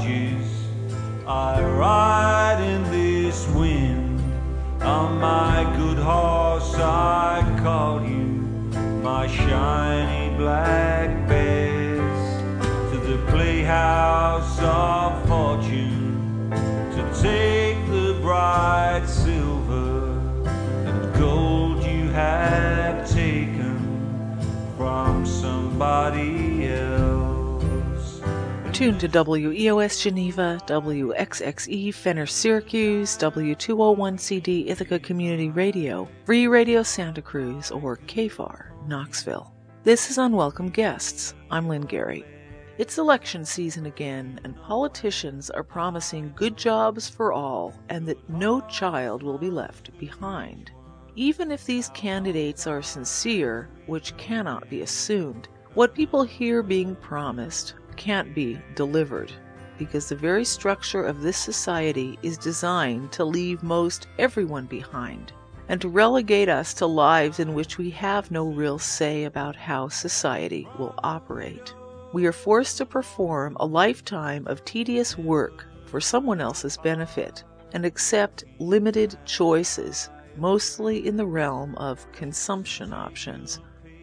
forges. I ride in this wind. On my good horse I call you, my shiny black bears, to the playhouse of fortune, to take the bright silver and gold you have taken from somebody else. Tuned to WEOS Geneva, WXXE Fenner Syracuse, W201CD Ithaca Community Radio, Free Radio Santa Cruz, or KFAR Knoxville. This is Unwelcome Guests. I'm Lynn Gary. It's election season again, and politicians are promising good jobs for all and that no child will be left behind. Even if these candidates are sincere, which cannot be assumed, what people hear being promised can't be delivered, because the very structure of this society is designed to leave most everyone behind and to relegate us to lives in which we have no real say about how society will operate. We are forced to perform a lifetime of tedious work for someone else's benefit and accept limited choices, mostly in the realm of consumption options.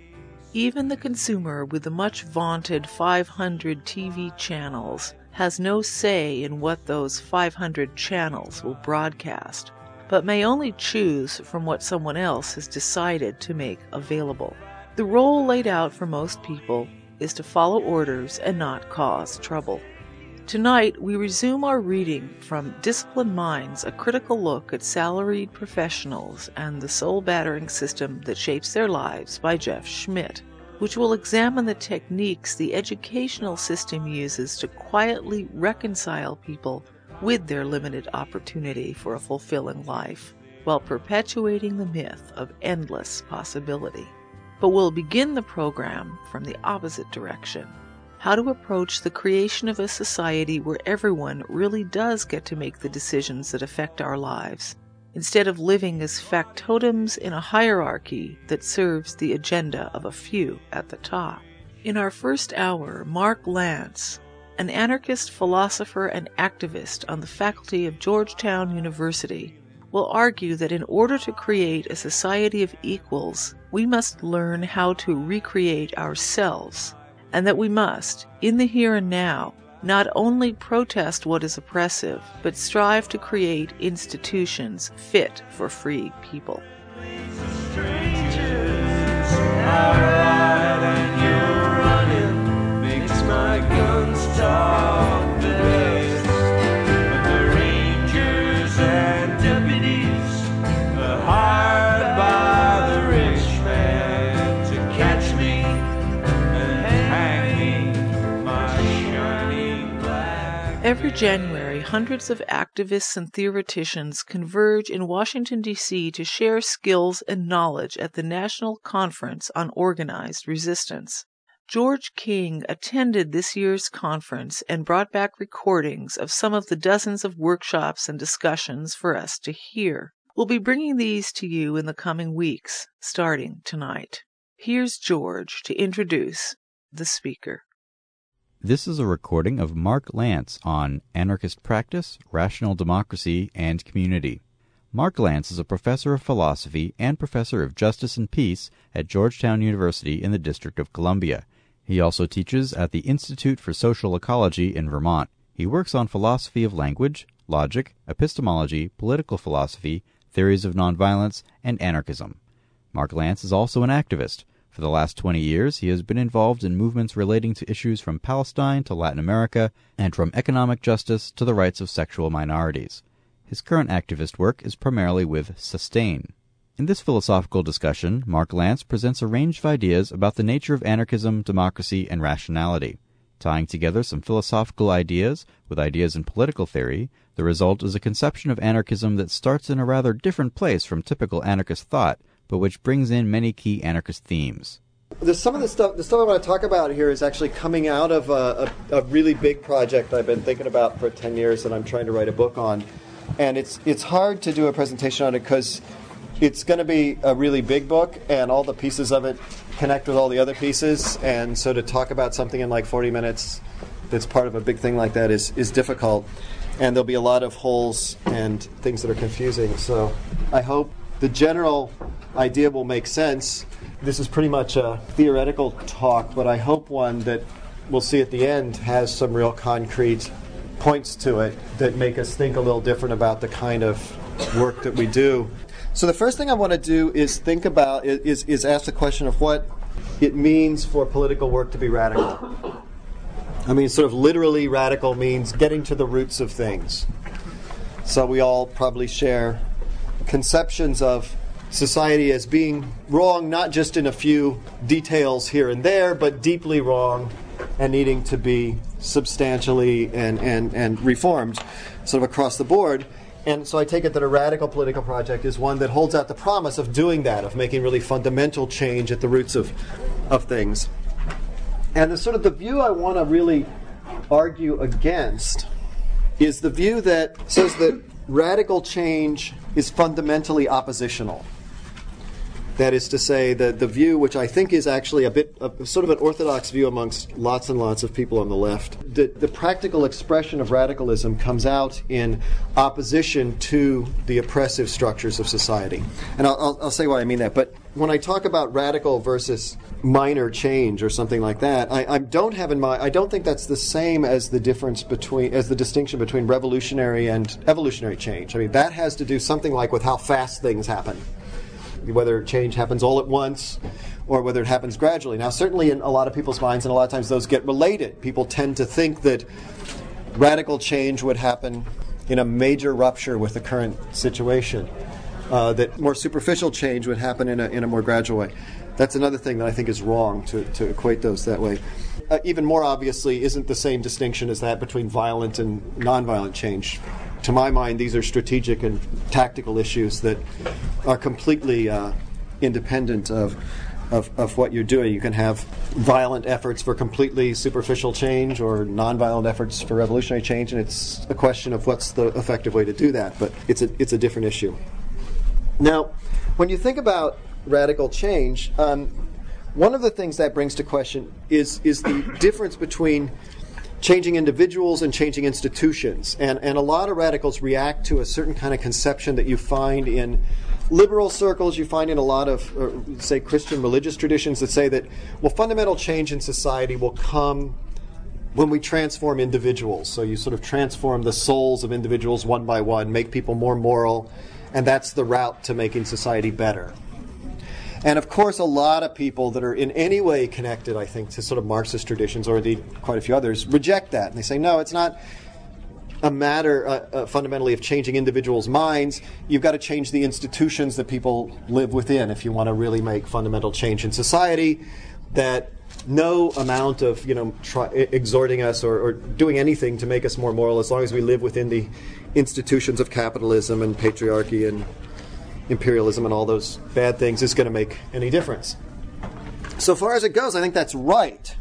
Even the consumer with the much vaunted 500 TV channels has no say in what those 500 channels will broadcast, but may only choose from what someone else has decided to make available. The role laid out for most people is to follow orders and not cause trouble. Tonight, we resume our reading from Disciplined Minds, a critical look at salaried professionals and the soul-battering system that shapes their lives by Jeff Schmidt, which will examine the techniques the educational system uses to quietly reconcile people with their limited opportunity for a fulfilling life, while perpetuating the myth of endless possibility. But we'll begin the program from the opposite direction. How to approach the creation of a society where everyone really does get to make the decisions that affect our lives, instead of living as factotums in a hierarchy that serves the agenda of a few at the top. In our first hour, Mark Lance, an anarchist philosopher and activist on the faculty of Georgetown University, will argue that in order to create a society of equals, we must learn how to recreate ourselves, and that we must, in the here and now, not only protest what is oppressive, but strive to create institutions fit for free people. Every January, hundreds of activists and theoreticians converge in Washington, D.C. to share skills and knowledge at the National Conference on Organized Resistance. George King attended this year's conference and brought back recordings of some of the dozens of workshops and discussions for us to hear. We'll be bringing these to you in the coming weeks, starting tonight. Here's George to introduce the speaker. This is a recording of Mark Lance on Anarchist Practice, Rational Democracy, and Community. Mark Lance is a professor of philosophy and professor of justice and peace at Georgetown University in the District of Columbia. He also teaches at the Institute for Social Ecology in Vermont. He works on philosophy of language, logic, epistemology, political philosophy, theories of nonviolence, and anarchism. Mark Lance is also an activist. For the last 20 years, he has been involved in movements relating to issues from Palestine to Latin America and from economic justice to the rights of sexual minorities. His current activist work is primarily with Sustain. In this philosophical discussion, Mark Lance presents a range of ideas about the nature of anarchism, democracy, and rationality. Tying together some philosophical ideas with ideas in political theory, the result is a conception of anarchism that starts in a rather different place from typical anarchist thought, but which brings in many key anarchist themes. Some of the stuff I want to talk about here is actually coming out of a really big project I've been thinking about for 10 years that I'm trying to write a book on. And it's hard to do a presentation on it because it's going to be a really big book and all the pieces of it connect with all the other pieces. And so to talk about something in like 40 minutes that's part of a big thing like that is difficult, and there'll be a lot of holes and things that are confusing. So I hope the general idea will make sense. This is pretty much a theoretical talk, but I hope one that we'll see at the end has some real concrete points to it that make us think a little different about the kind of work that we do. So the first thing I want to do is think about is ask the question of what it means for political work to be radical. I mean, sort of literally radical means getting to the roots of things. So we all probably share conceptions of society as being wrong, not just in a few details here and there, but deeply wrong and needing to be substantially and reformed sort of across the board. And so I take it that a radical political project is one that holds out the promise of doing that, of making really fundamental change at the roots of things. And the sort of the view I want to really argue against is the view that says that radical change is fundamentally oppositional. That is to say, the view, which I think is actually sort of an orthodox view amongst lots and lots of people on the left, the practical expression of radicalism comes out in opposition to the oppressive structures of society. And I'll say why I mean that. But when I talk about radical versus minor change or something like that, I don't have in mind. I don't think that's the same as the distinction between revolutionary and evolutionary change. I mean, that has to do something like with how fast things happen, whether change happens all at once or whether it happens gradually. Now, certainly in a lot of people's minds, and a lot of times those get related. People tend to think that radical change would happen in a major rupture with the current situation, that more superficial change would happen in a more gradual way. That's another thing that I think is wrong to equate those that way. Even more obviously isn't the same distinction as that between violent and nonviolent change. To my mind, these are strategic and tactical issues that are completely independent of what you're doing. You can have violent efforts for completely superficial change or nonviolent efforts for revolutionary change, and it's a question of what's the effective way to do that. But it's a different issue. Now, when you think about radical change, one of the things that brings to question is the difference between changing individuals and changing institutions. And a lot of radicals react to a certain kind of conception that you find in liberal circles, you find in a lot of, say, Christian religious traditions that say that, well, fundamental change in society will come when we transform individuals. So you sort of transform the souls of individuals one by one, make people more moral, and that's the route to making society better. And of course, a lot of people that are in any way connected, I think, to sort of Marxist traditions, or indeed quite a few others, reject that. And they say, no, it's not a matter fundamentally of changing individuals' minds. You've got to change the institutions that people live within if you want to really make fundamental change in society. That no amount of exhorting us or doing anything to make us more moral, as long as we live within the institutions of capitalism and patriarchy and imperialism and all those bad things, is going to make any difference. So far as it goes, I think that's right.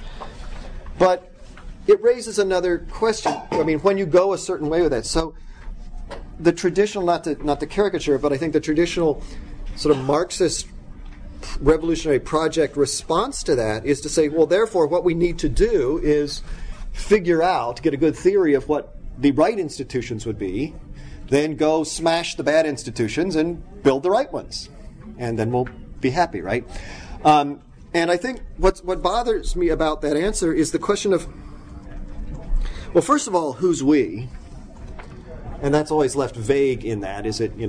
But it raises another question. I mean, when you go a certain way with that, so the traditional, not the caricature, but I think the traditional sort of Marxist revolutionary project response to that is to say, well, therefore, what we need to do is figure out, get a good theory of what the right institutions would be, then go smash the bad institutions and build the right ones. And then we'll be happy, right? And I think what bothers me about that answer is the question of, well, first of all, who's we? And that's always left vague in that. Is it,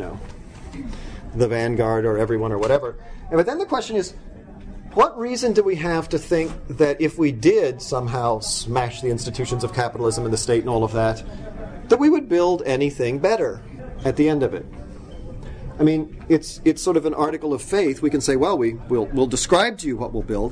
the vanguard or everyone or whatever? But then the question is, what reason do we have to think that if we did somehow smash the institutions of capitalism and the state and all of that, that we would build anything better at the end of it? I mean, it's sort of an article of faith. We can say, well, we'll describe to you what we'll build.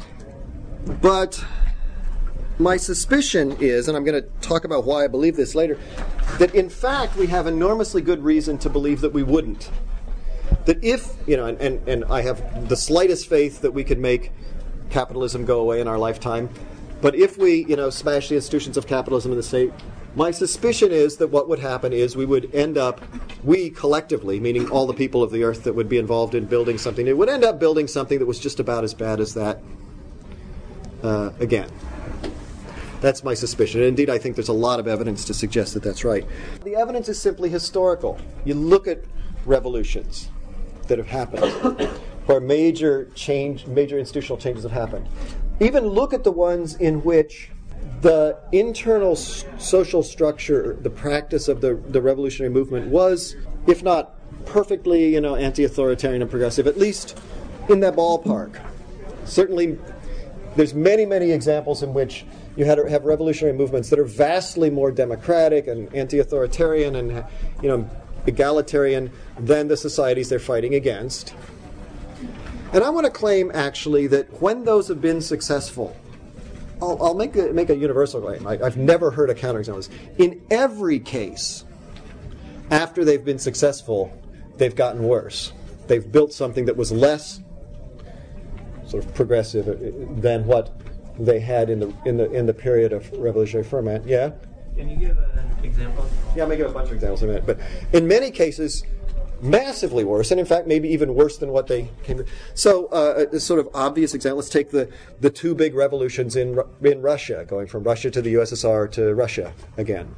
But my suspicion is, and I'm going to talk about why I believe this later, that in fact we have enormously good reason to believe that we wouldn't. That if, and I have the slightest faith that we could make capitalism go away in our lifetime, but if we, smash the institutions of capitalism in the state, my suspicion is that what would happen is we would end up, we collectively, meaning all the people of the earth that would be involved in building something new, would end up building something that was just about as bad as that again. That's my suspicion. And indeed, I think there's a lot of evidence to suggest that that's right. The evidence is simply historical. You look at revolutions that have happened, where major institutional changes have happened. Even look at the ones in which the internal social structure, the practice of the revolutionary movement was, if not perfectly, anti-authoritarian and progressive, at least in that ballpark. Certainly, there's many, many examples in which you have revolutionary movements that are vastly more democratic and anti-authoritarian and, egalitarian than the societies they're fighting against. And I want to claim, actually, that when those have been successful, I'll make a universal claim. I've never heard a counterexample. In every case, after they've been successful, they've gotten worse. They've built something that was less sort of progressive than what they had in the period of revolutionary ferment. Yeah? Can you give an example? Yeah, I'll give a bunch of examples in a minute. But in many cases, massively worse, and in fact maybe even worse than what they came to. So a sort of obvious example, let's take the two big revolutions in Russia, going from Russia to the USSR to Russia again.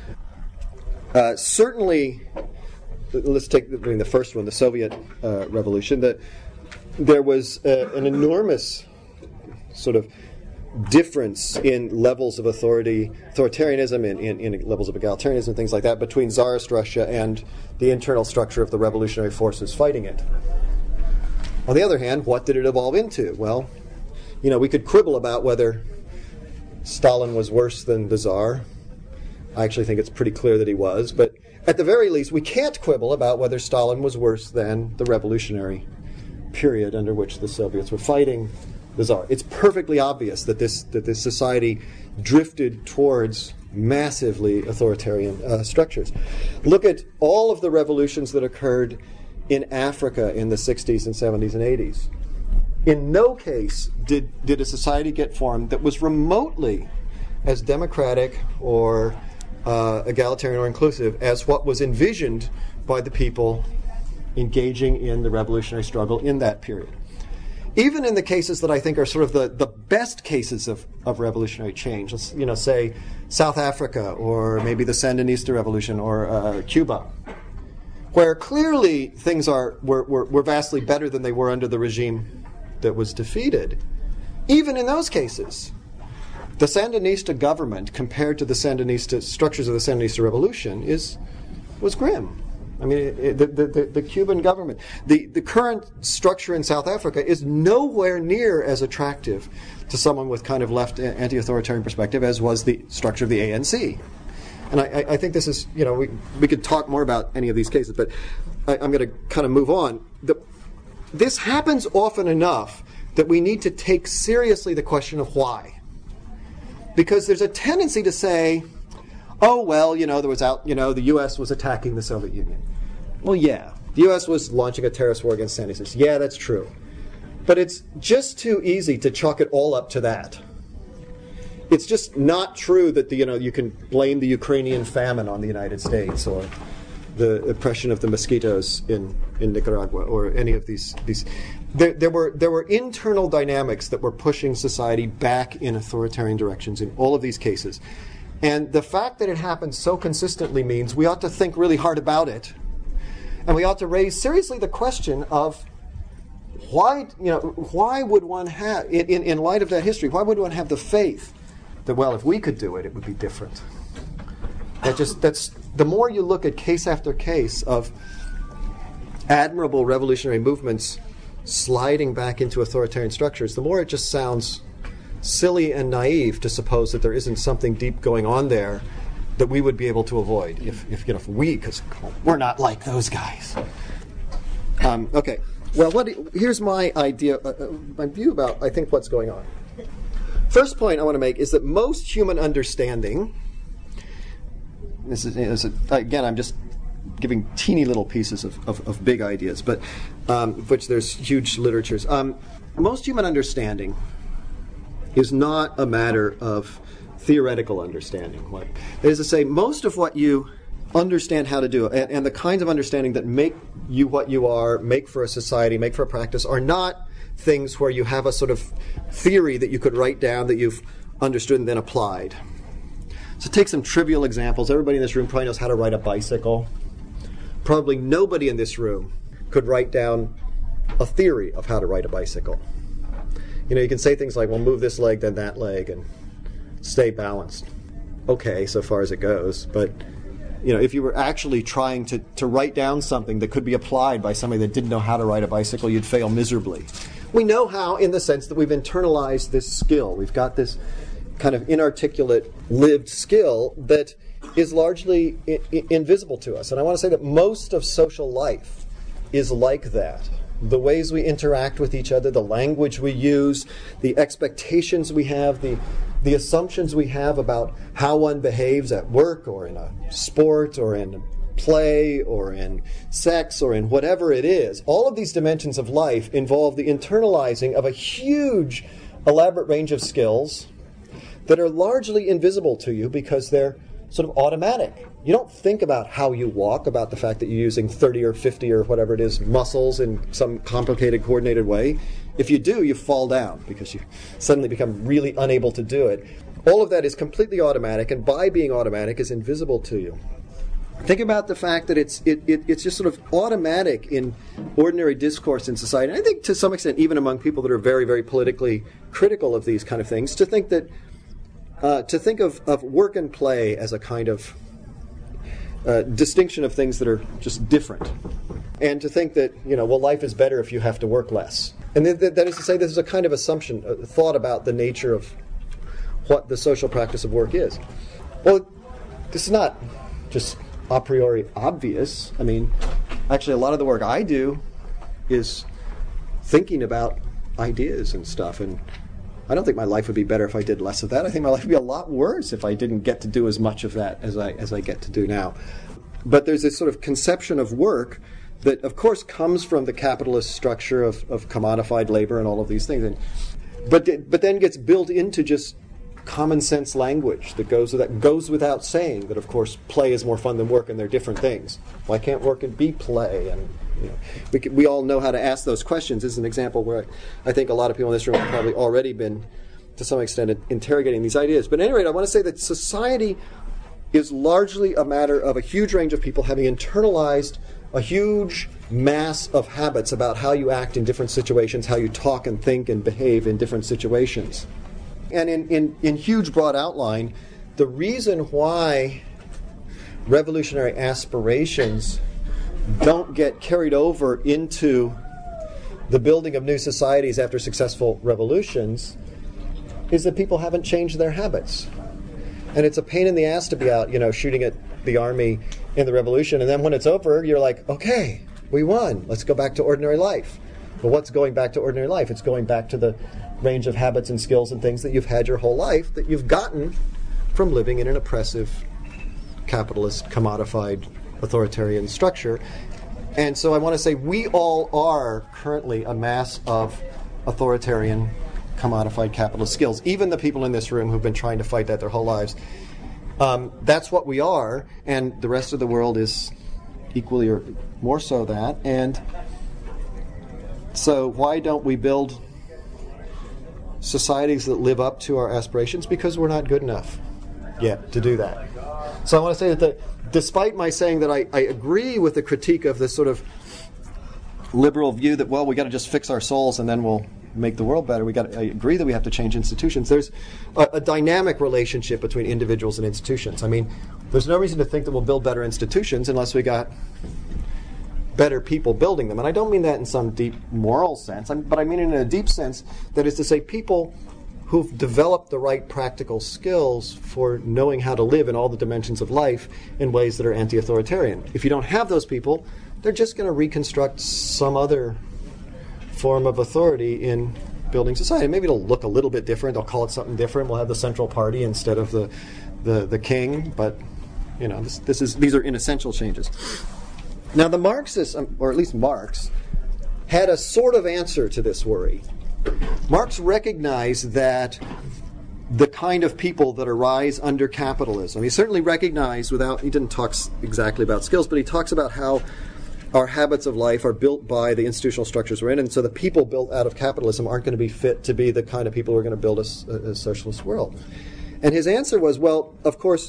Certainly, let's take the first one, the Soviet Revolution. There was an enormous sort of difference in levels of authoritarianism, in levels of egalitarianism, things like that, between Tsarist Russia and the internal structure of the revolutionary forces fighting it. On the other hand, what did it evolve into? Well, we could quibble about whether Stalin was worse than the Tsar. I actually think it's pretty clear that he was, but at the very least, we can't quibble about whether Stalin was worse than the revolutionary period under which the Soviets were fighting the Tsar. It's perfectly obvious that this society drifted towards massively authoritarian structures. Look at all of the revolutions that occurred in Africa in the 60s and 70s and 80s. In no case did a society get formed that was remotely as democratic or egalitarian or inclusive as what was envisioned by the people engaging in the revolutionary struggle in that period. Even in the cases that I think are sort of the best cases of revolutionary change, let's say South Africa or maybe the Sandinista revolution or Cuba, where clearly things were vastly better than they were under the regime that was defeated. Even in those cases, the Sandinista government, compared to the Sandinista structures of the Sandinista revolution, was grim. I mean, the Cuban government, the current structure in South Africa is nowhere near as attractive to someone with kind of left anti-authoritarian perspective as was the structure of the ANC. And I think this is, we could talk more about any of these cases, but I'm going to kind of move on. This happens often enough that we need to take seriously the question of why. Because there's a tendency to say, oh, well, the U.S. was attacking the Soviet Union. Well, yeah, the U.S. was launching a terrorist war against Sandinistas. Yeah, that's true. But it's just too easy to chalk it all up to that. It's just not true that you can blame the Ukrainian famine on the United States or the oppression of the mosquitoes in Nicaragua or any of these. There were internal dynamics that were pushing society back in authoritarian directions in all of these cases. And the fact that it happens so consistently means we ought to think really hard about it. And we ought to raise seriously the question of why would one have, in light of that history, why would one have the faith that, well, if we could do it, it would be different? That's the more you look at case after case of admirable revolutionary movements sliding back into authoritarian structures, the more it just sounds silly and naive to suppose that there isn't something deep going on there that we would be able to avoid if we, because we're not like those guys. Okay. Well, here's my idea, my view about, I think, what's going on. First point I want to make is that most human understanding, again, I'm just giving teeny little pieces of big ideas, but of which there's huge literatures. Most human understanding is not a matter of theoretical understanding. That is to say, most of what you understand how to do, and the kinds of understanding that make you what you are, make for a society, make for a practice, are not things where you have a sort of theory that you could write down that you've understood and then applied. So take some trivial examples. Everybody in this room probably knows how to ride a bicycle. Probably nobody in this room could write down a theory of how to ride a bicycle. You can say things like, well, move this leg, then that leg, and stay balanced. Okay, so far as it goes. But, if you were actually trying to write down something that could be applied by somebody that didn't know how to ride a bicycle, you'd fail miserably. We know how in the sense that we've internalized this skill. We've got this kind of inarticulate, lived skill that is largely invisible to us. And I want to say that most of social life is like that. The ways we interact with each other, the language we use, the expectations we have, the assumptions we have about how one behaves at work or in a sport or in play or in sex or in whatever it is. All of these dimensions of life involve the internalizing of a huge, elaborate range of skills that are largely invisible to you because they're sort of automatic. You don't think about how you walk, about the fact that you're using 30 or 50 or whatever it is, muscles in some complicated, coordinated way. If you do, you fall down because you suddenly become really unable to do it. All of that is completely automatic, and by being automatic is invisible to you. Think about the fact that it's just sort of automatic in ordinary discourse in society. And I think to some extent, even among people that are very, very politically critical of these kind of things, to think of work and play as a kind of distinction of things that are just different. And to think that, life is better if you have to work less. And that is to say, this is a kind of assumption, a thought about the nature of what the social practice of work is. Well, this is not just a priori obvious. I mean, actually, a lot of the work I do is thinking about ideas and stuff, and I don't think my life would be better if I did less of that. I think my life would be a lot worse if I didn't get to do as much of that as I get to do now. But there's this sort of conception of work that, of course, comes from the capitalist structure of commodified labor and all of these things, but then gets built into just common sense language that goes without saying that, of course, play is more fun than work, and they're different things. Why can't work and be play? And we all know how to ask those questions. This is an example where I think a lot of people in this room have probably already been, to some extent, interrogating these ideas. But at any rate, I want to say that society is largely a matter of a huge range of people having internalized a huge mass of habits about how you act in different situations, how you talk and think and behave in different situations. And in huge broad outline, the reason why revolutionary aspirations don't get carried over into the building of new societies after successful revolutions is that people haven't changed their habits. And it's a pain in the ass to be out, shooting at the army in the revolution, and then when it's over, you're like, okay, we won. Let's go back to ordinary life. But what's going back to ordinary life? It's going back to the range of habits and skills and things that you've had your whole life that you've gotten from living in an oppressive, capitalist, commodified, authoritarian structure. And so I want to say we all are currently a mass of authoritarian, commodified capitalist skills. Even the people in this room who've been trying to fight that their whole lives. That's what we are, and the rest of the world is equally or more so that. And so why don't we build societies that live up to our aspirations? Because we're not good enough yet to do that. So I want to say that despite my saying that I agree with the critique of this sort of liberal view that, well, we got to just fix our souls and then we'll make the world better. I agree that we have to change institutions. There's a dynamic relationship between individuals and institutions. I mean, there's no reason to think that we'll build better institutions unless we got better people building them. And I don't mean that in some deep moral sense, but I mean it in a deep sense, that is to say people who've developed the right practical skills for knowing how to live in all the dimensions of life in ways that are anti-authoritarian. If you don't have those people, they're just going to reconstruct some other form of authority in building society. Maybe it'll look a little bit different. They'll call it something different. We'll have the central party instead of the king. But these are inessential changes. Now the Marxists, or at least Marx, had a sort of answer to this worry. Marx recognized that the kind of people that arise under capitalism, he certainly recognized he didn't talk exactly about skills, but he talks about how our habits of life are built by the institutional structures we're in, and so the people built out of capitalism aren't going to be fit to be the kind of people who are going to build a socialist world. And his answer was, well, of course,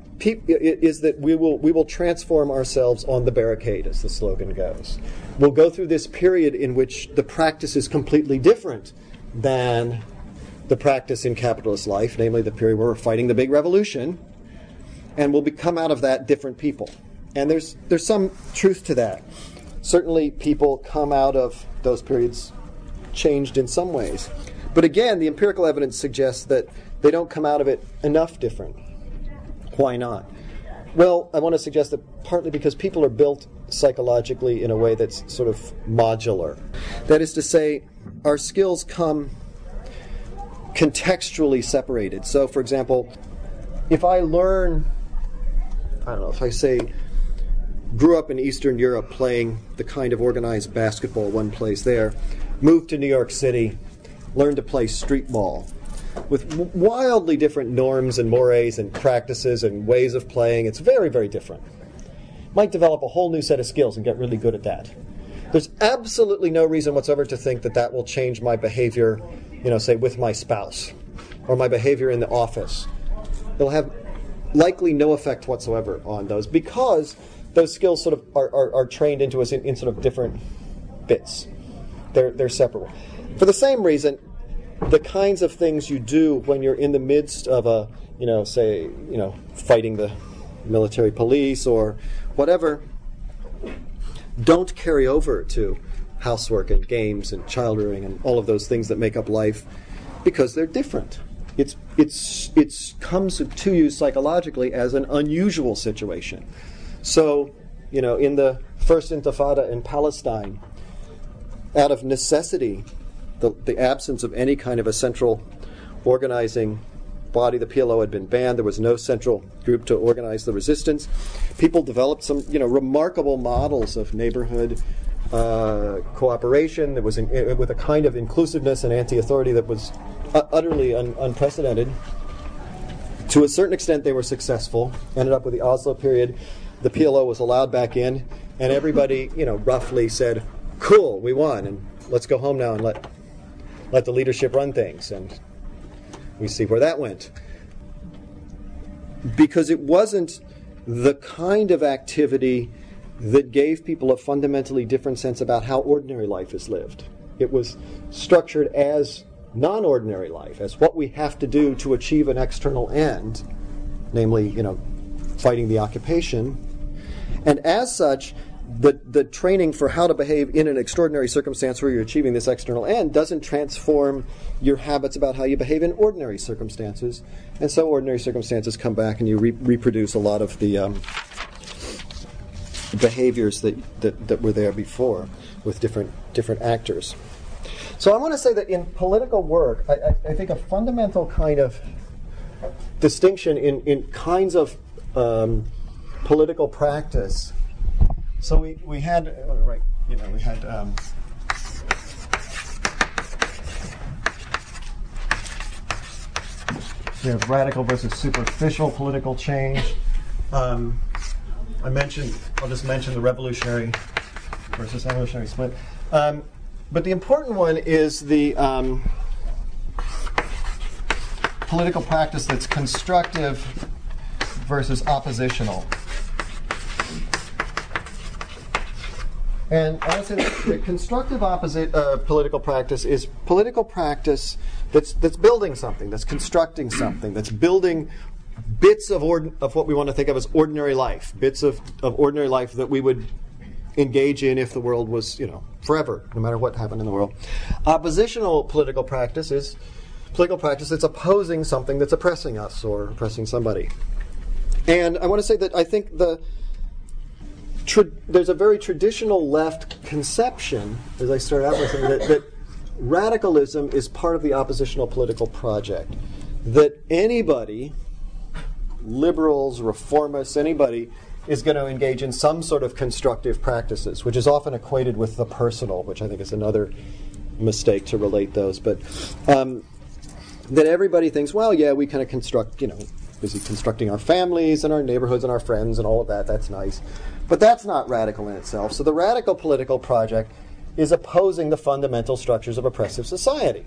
is that we will transform ourselves on the barricade, as the slogan goes. We'll go through this period in which the practice is completely different than the practice in capitalist life, namely the period where we're fighting the big revolution, and we'll come out of that different people. And there's some truth to that. Certainly people come out of those periods changed in some ways. But again, the empirical evidence suggests that they don't come out of it enough different. Why not? Well, I want to suggest that partly because people are built psychologically in a way that's sort of modular. That is to say, our skills come contextually separated. So, for example, if I learn, if I say, grew up in Eastern Europe playing the kind of organized basketball one plays there, moved to New York City, learned to play street ball, with wildly different norms and mores and practices and ways of playing. It's very, very different. Might develop a whole new set of skills and get really good at that. There's absolutely no reason whatsoever to think that that will change my behavior, say with my spouse, or my behavior in the office. It'll have likely no effect whatsoever on those, because those skills sort of are trained into us in sort of different bits. They're separable. For the same reason, the kinds of things you do when you're in the midst of fighting the military police or whatever, don't carry over to housework and games and child rearing and all of those things that make up life, because they're different. It comes to you psychologically as an unusual situation. So, in the First Intifada in Palestine, out of necessity, the absence of any kind of a central organizing body, the PLO had been banned. There was no central group to organize the resistance. People developed some, remarkable models of neighborhood cooperation that was with a kind of inclusiveness and anti-authority that was utterly unprecedented. To a certain extent, they were successful. Ended up with the Oslo period. The PLO was allowed back in, and everybody, roughly said, "Cool, we won, and let's go home now and let the leadership run things." And we see where that went. Because it wasn't the kind of activity that gave people a fundamentally different sense about how ordinary life is lived. It was structured as non-ordinary life, as what we have to do to achieve an external end, namely, fighting the occupation. And as such, the training for how to behave in an extraordinary circumstance where you're achieving this external end doesn't transform your habits about how you behave in ordinary circumstances. And so ordinary circumstances come back and you reproduce a lot of the behaviors that were there before with different actors. So I want to say that in political work, I think a fundamental kind of distinction in kinds of political practice. So we had radical versus superficial political change. I'll just mention the revolutionary versus evolutionary split. But the important one is the political practice that's constructive versus oppositional. And I would say that the constructive opposite political practice is political practice that's building something, that's constructing something, that's building bits of what we want to think of as ordinary life, bits of ordinary life that we would engage in if the world was, forever, no matter what happened in the world. Oppositional political practice is political practice that's opposing something that's oppressing us or oppressing somebody. And I want to say that I think there's a very traditional left conception, as I started out with, that radicalism is part of the oppositional political project. That anybody, liberals, reformists, anybody, is going to engage in some sort of constructive practices, which is often equated with the personal, which I think is another mistake to relate those. But that everybody thinks, well, yeah, we kind of construct, busy constructing our families and our neighborhoods and our friends and all of that. That's nice. But that's not radical in itself. So the radical political project is opposing the fundamental structures of oppressive society.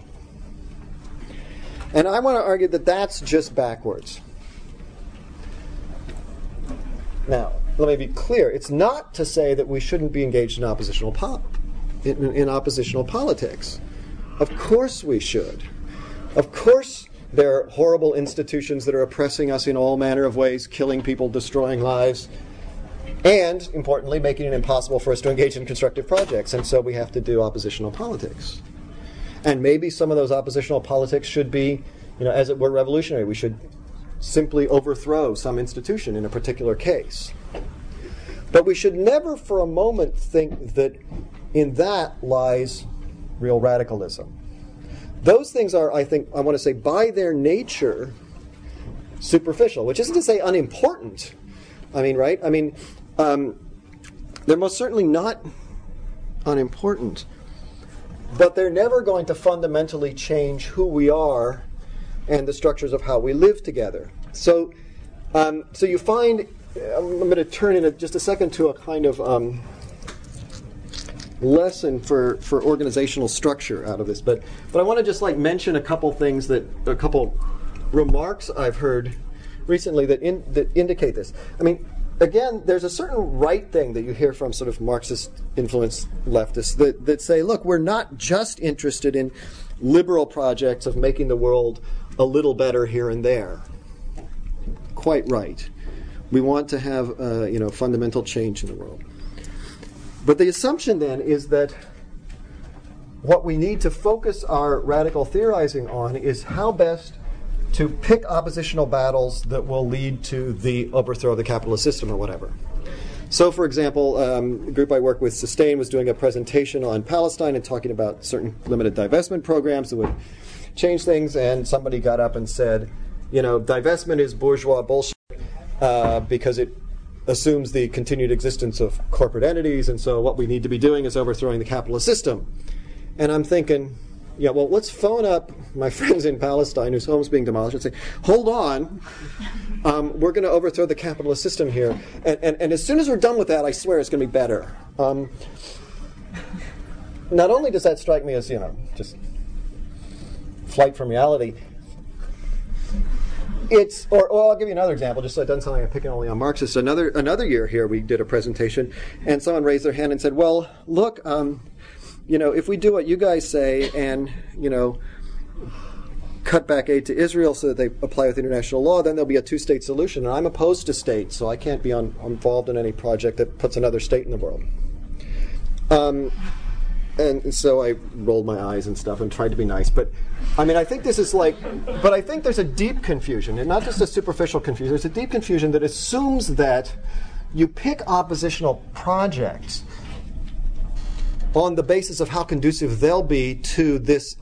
And I want to argue that that's just backwards. Now, let me be clear. It's not to say that we shouldn't be engaged in oppositional politics. Of course we should. Of course there are horrible institutions that are oppressing us in all manner of ways, killing people, destroying lives, and, importantly, making it impossible for us to engage in constructive projects. And so we have to do oppositional politics. And maybe some of those oppositional politics should be, as it were, revolutionary. We should simply overthrow some institution in a particular case. But we should never for a moment think that in that lies real radicalism. Those things are, I want to say, by their nature, superficial, which isn't to say unimportant. Right? They're most certainly not unimportant. But they're never going to fundamentally change who we are and the structures of how we live together. So you find, I'm going to turn in just a second to a kind of lesson for organizational structure out of this. But I want to just mention a couple remarks I've heard recently that indicate this. Again, there's a certain right thing that you hear from sort of Marxist-influenced leftists that say, look, we're not just interested in liberal projects of making the world a little better here and there. Quite right. We want to have fundamental change in the world. But the assumption then is that what we need to focus our radical theorizing on is how best to pick oppositional battles that will lead to the overthrow of the capitalist system or whatever. So, for example, a group I work with, Sustain, was doing a presentation on Palestine and talking about certain limited divestment programs that would change things, and somebody got up and said, divestment is bourgeois bullshit because it assumes the continued existence of corporate entities, and so what we need to be doing is overthrowing the capitalist system. And I'm thinking, let's phone up my friends in Palestine whose home's being demolished and say, hold on, we're going to overthrow the capitalist system here. And as soon as we're done with that, I swear it's going to be better. Not only does that strike me as, just flight from reality, I'll give you another example, just so it doesn't sound like I'm picking only on Marxists. Another year here we did a presentation, and someone raised their hand and said, well, look, if we do what you guys say and, cut back aid to Israel so that they apply with international law, then there'll be a two-state solution. And I'm opposed to states, so I can't be involved in any project that puts another state in the world. And so I rolled my eyes and stuff and tried to be nice. But, I think this is but I think there's a deep confusion, and not just a superficial confusion. There's a deep confusion that assumes that you pick oppositional projects on the basis of how conducive they'll be to this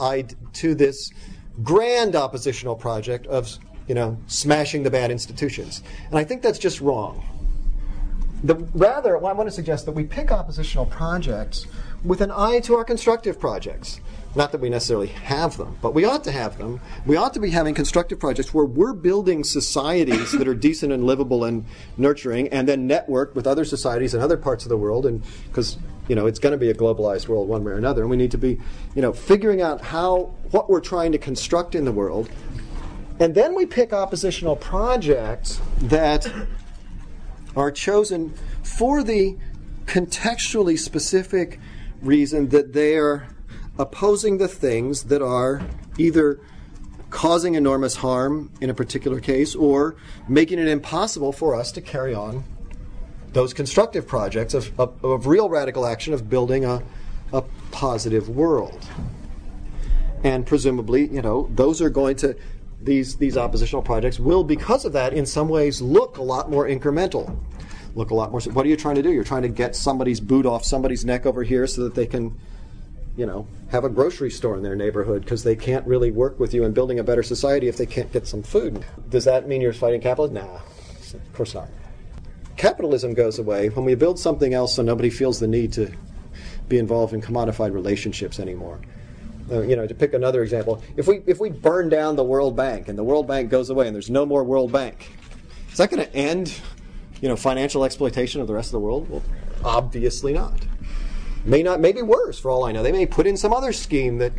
grand oppositional project of, smashing the bad institutions. And I think that's just wrong. Rather, I want to suggest that we pick oppositional projects with an eye to our constructive projects. Not that we necessarily have them, but we ought to have them. We ought to be having constructive projects where we're building societies that are decent and livable and nurturing, and then network with other societies in other parts of the world, and because it's going to be a globalized world one way or another, and we need to be figuring out what we're trying to construct in the world. And then we pick oppositional projects that are chosen for the contextually specific reason that they are opposing the things that are either causing enormous harm in a particular case or making it impossible for us to carry on those constructive projects of real radical action of building a positive world. And presumably, those are going to, these oppositional projects will, because of that, in some ways look a lot more incremental. Look a lot more. What are you trying to do? You're trying to get somebody's boot off somebody's neck over here so that they can, have a grocery store in their neighborhood because they can't really work with you in building a better society if they can't get some food. Does that mean you're fighting capitalism? Nah, of course not. Capitalism goes away when we build something else so nobody feels the need to be involved in commodified relationships anymore. To pick another example, if we burn down the World Bank and the World Bank goes away and there's no more World Bank, is that going to end financial exploitation of the rest of the world? Well, obviously not. Maybe worse for all I know. They may put in some other scheme that,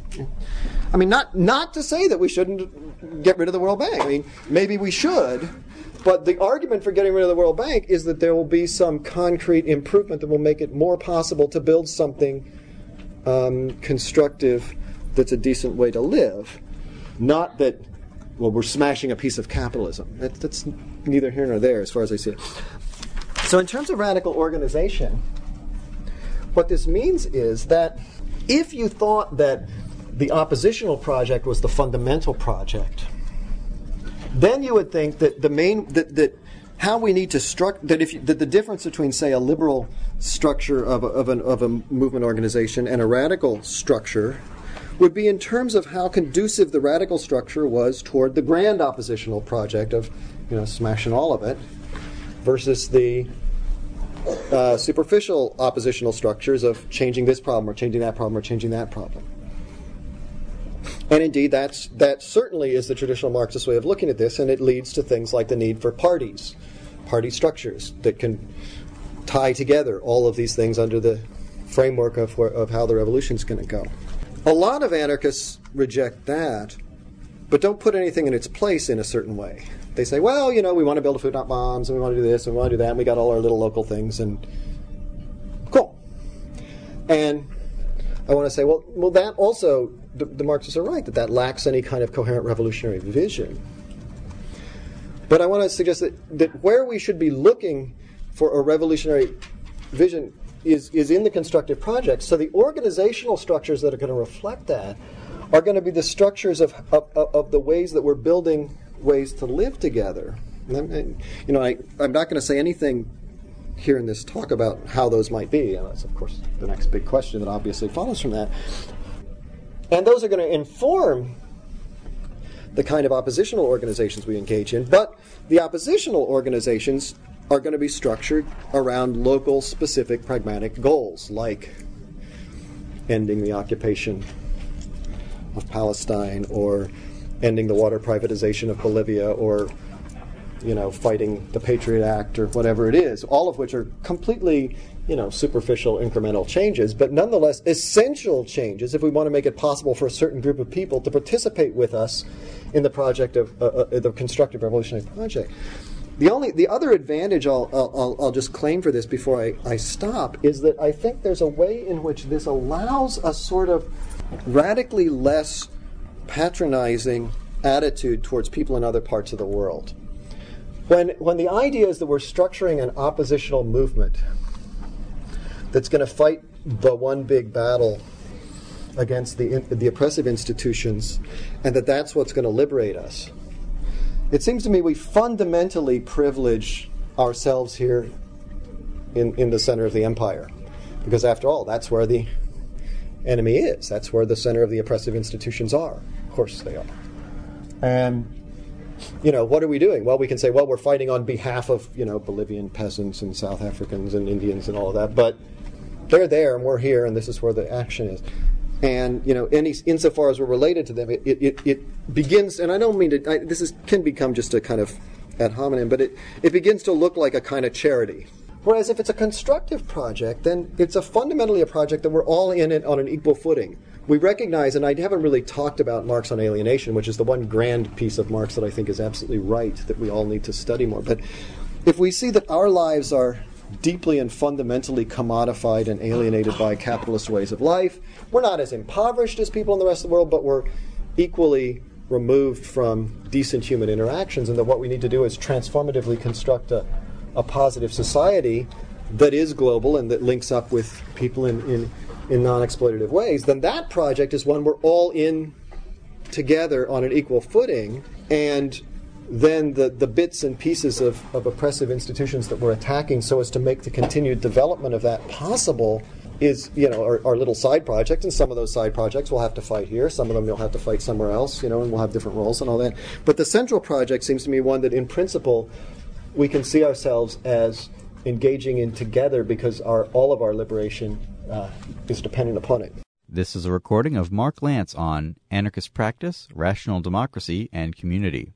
not to say that we shouldn't get rid of the World Bank. Maybe we should, but the argument for getting rid of the World Bank is that there will be some concrete improvement that will make it more possible to build something constructive that's a decent way to live. Not that, we're smashing a piece of capitalism. That's neither here nor there as far as I see it. So in terms of radical organization, what this means is that if you thought that the oppositional project was the fundamental project, then you would think that the difference between, say, a liberal structure of a movement organization and a radical structure would be in terms of how conducive the radical structure was toward the grand oppositional project of, smashing all of it, versus the superficial oppositional structures of changing this problem or changing that problem or changing that problem. And indeed, that certainly is the traditional Marxist way of looking at this, and it leads to things like the need for party structures that can tie together all of these things under the framework of how the revolution is going to go. A lot of anarchists reject that, but don't put anything in its place in a certain way. They say, well, we want to build a food not bombs, and we want to do this, and we want to do that, and we got all our little local things, and cool. And I want to say, well, that also, the Marxists are right, that lacks any kind of coherent revolutionary vision. But I want to suggest that where we should be looking for a revolutionary vision is in the constructive project. So the organizational structures that are going to reflect that are going to be the structures of the ways that we're building ways to live together. I'm not going to say anything here in this talk about how those might be. And that's, of course, the next big question that obviously follows from that. And those are going to inform the kind of oppositional organizations we engage in. But the oppositional organizations are going to be structured around local, specific, pragmatic goals, like ending the occupation of Palestine, or ending the water privatization of Bolivia, or fighting the Patriot Act, or whatever it is, all of which are completely superficial incremental changes, but nonetheless essential changes if we want to make it possible for a certain group of people to participate with us in the project of the constructive revolutionary project. The other advantage I'll just claim for this before I stop is that I think there's a way in which this allows a sort of radically less patronizing attitude towards people in other parts of the world. When the idea is that we're structuring an oppositional movement that's going to fight the one big battle against the oppressive institutions, and that's what's going to liberate us, it seems to me we fundamentally privilege ourselves here in the center of the empire. Because after all, that's where the enemy is. That's where the center of the oppressive institutions are. Of course they are. And, what are we doing? Well, we can say, we're fighting on behalf of, Bolivian peasants and South Africans and Indians and all of that. But they're there and we're here, and this is where the action is. And, insofar as we're related to them, it begins, and I don't mean to, this can become just a kind of ad hominem, but it begins to look like a kind of charity. Whereas if it's a constructive project, then it's fundamentally a project that we're all in it on an equal footing. We recognize, and I haven't really talked about Marx on alienation, which is the one grand piece of Marx that I think is absolutely right, that we all need to study more. But if we see that our lives are deeply and fundamentally commodified and alienated by capitalist ways of life, we're not as impoverished as people in the rest of the world, but we're equally removed from decent human interactions, and that what we need to do is transformatively construct a positive society that is global and that links up with people in non-exploitative ways, then that project is one we're all in together on an equal footing, and then the bits and pieces of oppressive institutions that we're attacking so as to make the continued development of that possible is, our little side project, and some of those side projects we'll have to fight here, some of them you'll have to fight somewhere else, and we'll have different roles and all that. But the central project seems to me one that, in principle, we can see ourselves as engaging in together because all of our liberation is dependent upon it. This is a recording of Mark Lantz on Anarchist Practice, Rational Democracy, and Community.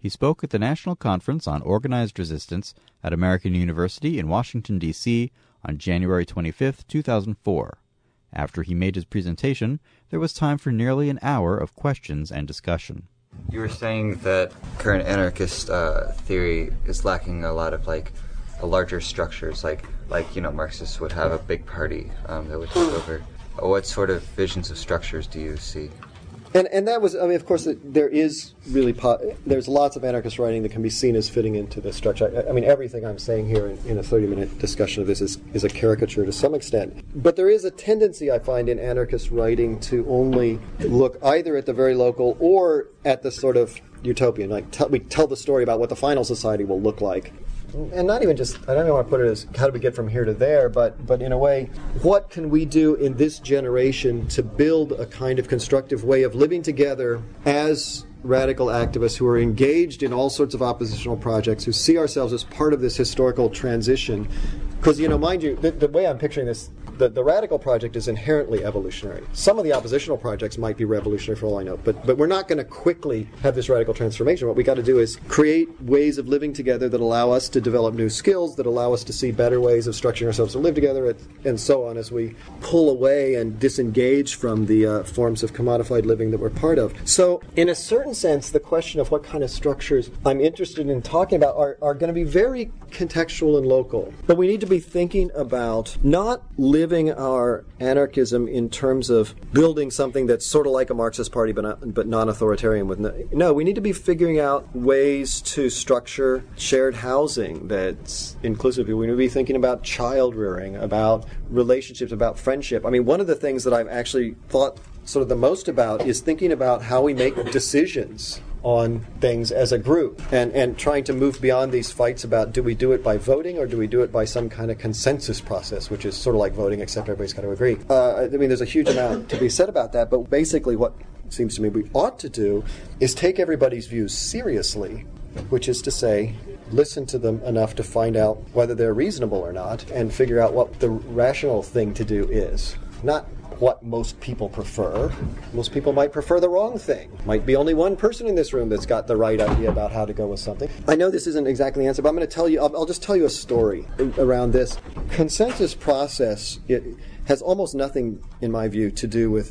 He spoke at the National Conference on Organized Resistance at American University in Washington, D.C. on January 25, 2004. After he made his presentation, there was time for nearly an hour of questions and discussion. You were saying that current anarchist theory is lacking a lot of larger structures, like Marxists would have a big party that would take over. What sort of visions of structures do you see? And that was, of course, there is really, there's lots of anarchist writing that can be seen as fitting into this structure. Everything I'm saying here in a 30-minute discussion of this is a caricature to some extent. But there is a tendency, I find, in anarchist writing to only look either at the very local or at the sort of utopian. We tell the story about what the final society will look like. And not even just, I don't even want to put it as how do we get from here to there, but in a way, what can we do in this generation to build a kind of constructive way of living together as radical activists who are engaged in all sorts of oppositional projects, who see ourselves as part of this historical transition? Because, mind you, the way I'm picturing this, the radical project is inherently evolutionary. Some of the oppositional projects might be revolutionary for all I know, but we're not going to quickly have this radical transformation. What we got to do is create ways of living together that allow us to develop new skills, that allow us to see better ways of structuring ourselves to live together, and so on, as we pull away and disengage from the forms of commodified living that we're part of. So, in a certain sense, the question of what kind of structures I'm interested in talking about are going to be very contextual and local. But we need to be thinking about not living our anarchism in terms of building something that's sort of like a Marxist party but non-authoritarian. No, we need to be figuring out ways to structure shared housing that's inclusive. We need to be thinking about child rearing, about relationships, about friendship. One of the things that I've actually thought sort of the most about is thinking about how we make decisions on things as a group and trying to move beyond these fights about do we do it by voting or do we do it by some kind of consensus process, which is sort of like voting except everybody's got to agree. There's a huge amount to be said about that, but basically what it seems to me we ought to do is take everybody's views seriously, which is to say listen to them enough to find out whether they're reasonable or not and figure out what the rational thing to do is. Not what most people prefer. Most people might prefer the wrong thing. Might be only one person in this room that's got the right idea about how to go with something. I know this isn't exactly the answer, but I'm going to tell you, I'll just tell you a story around this. Consensus process, it has almost nothing, in my view, to do with